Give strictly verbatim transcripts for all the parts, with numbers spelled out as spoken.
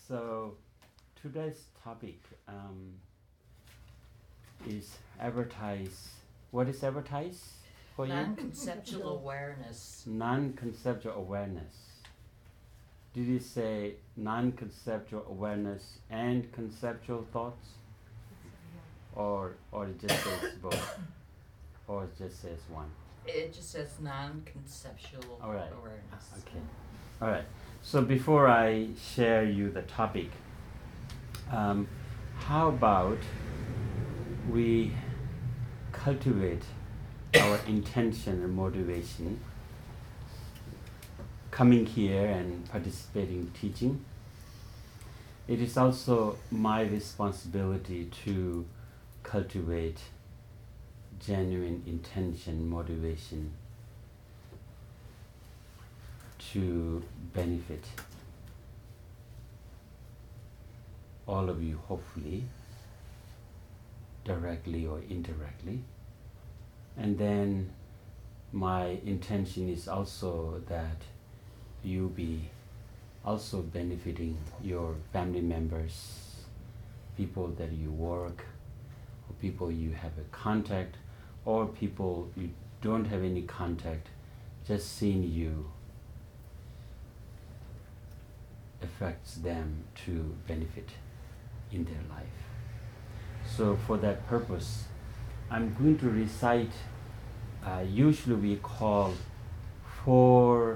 So today's topic um, is advertise. What is advertise for you? Non-conceptual awareness. Non-conceptual awareness. Did you say non-conceptual awareness and conceptual thoughts? Or or it just says both? Or it just says one? It just says non-conceptual All right. awareness. Okay. All right. So before I share you the topic, um, how about we cultivate our intention and motivation coming here and participating in teaching? It is also my responsibility to cultivate genuine intention, motivation to benefit all of you, hopefully, directly or indirectly. And then my intention is also that you be also benefiting your family members, people that you work, or people you have a contact, or people you don't have any contact, just seeing you affects them to benefit in their life. So for that purpose, I'm going to recite, uh, usually we call four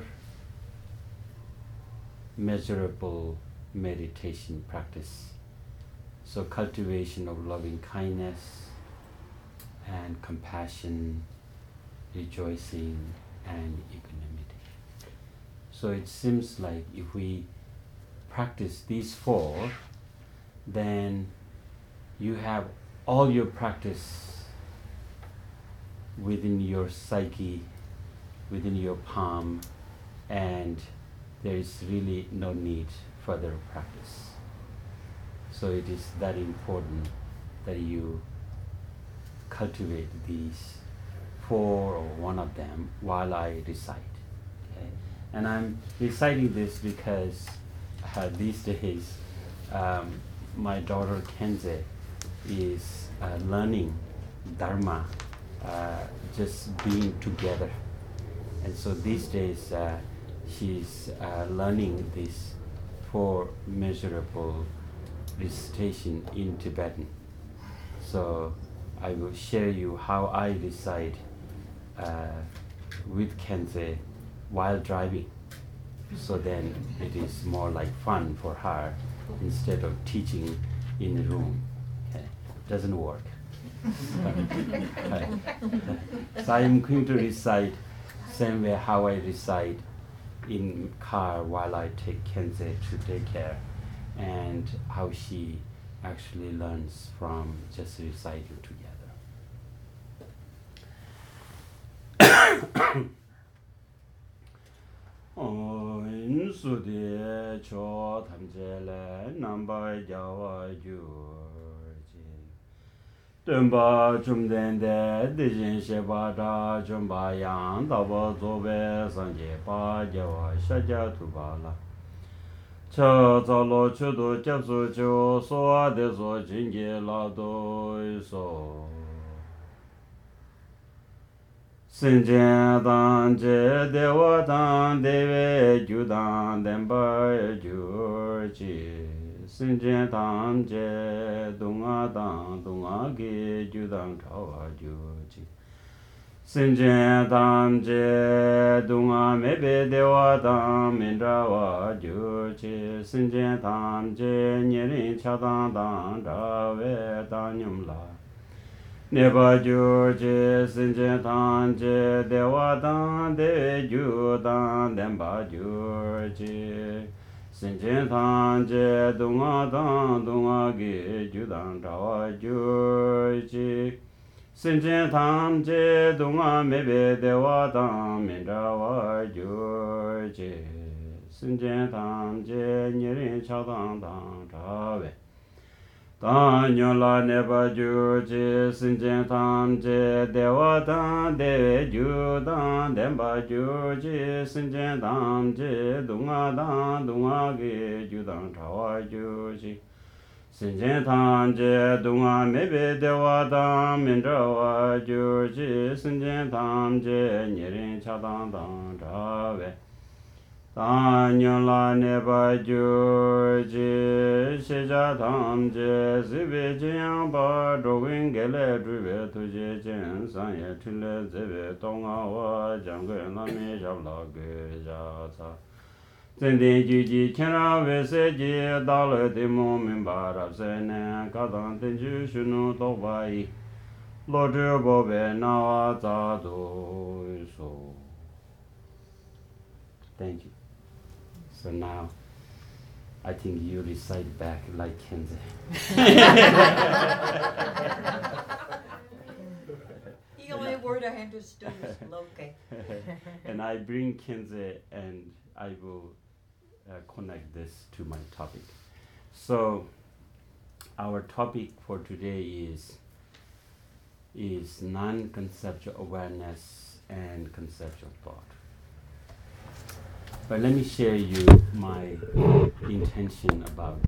measurable meditation practice. So cultivation of loving kindness and compassion, rejoicing and equanimity. So it seems like if we practice these four, then you have all your practice within your psyche, within your palm, and there is really no need further practice. So it is that important that you cultivate these four or one of them while I recite. Okay? And I'm reciting this because uh, these days um, my daughter Kenze is uh, learning Dharma, uh, just being together. And so these days uh, she's uh, learning this four measurable recitation in Tibetan. So I will share you how I recite uh, with Kenze while driving. So then it is more like fun for her instead of teaching in the room. Okay. Doesn't work. Right. So I am going to recite same way how I recite in car while I take Kenze to daycare, and how she actually learns from just reciting together. Om Sudhe Cho Tamjele Namba Jawa Jurji Tumba Chumdende Dijin Sheba Da Chumba Yang Daba Zobe Sanje Pa Jawa Shaja Tubala Cha Zalo Chudu Japsu Chu Soa De So Jingi La Do So Sinjen Dan Je Dewa Dan Deve Judan Demba Jurji Sinjen Dan Je Dunga Dan Dunga Ge Judan Kawa Jurji Sinjen Dan Je Dunga Mebe Dewa Dan Mindrawa Jurji Sinjen Dan Je Nyerin Chadan Dan Rave Dan Nyumla Neba Jurji Sinjen Dan Je Dewa Dan De Ju Dan Demba Jurji Sinjen Dan Je Dunga Dan Dunga Ge Judan Rawa Jurji Sinjen Dan Je Dunga Mebe Dewa Dan Mindrawa Jurji Sinjen Dan Je Nyerin Chadan Dan Rave Dan nyo la neba ju ji sin jen tam je dewa dan de ju dan denpa ju ji sin jen tam je dunga dan dunga ge ju dan chawa ju ji sin jen tam je dunga mebe dewa dan min chawa ju ji sin jen tam je nyerin cha dan dan chawe Dan nyo la neba ju ji shi ja tam je zibe jing ba zhou ge le zhu be tu je jing san ye chun le zibe dong a wa jiang ge la mi zhao la ge ja ca zhen din ju ji qian ra wei se ji da le di mo min ba ra se ne ga dang den ju shu nu dou ba yi lo zhi bo be na wa za du su. Thank you. So now, I think you recite back like Kenze. The only word I understood was loke. And I bring Kenze and I will uh, connect this to my topic. So, our topic for today is is non-conceptual awareness and conceptual thought. But let me share you my intention about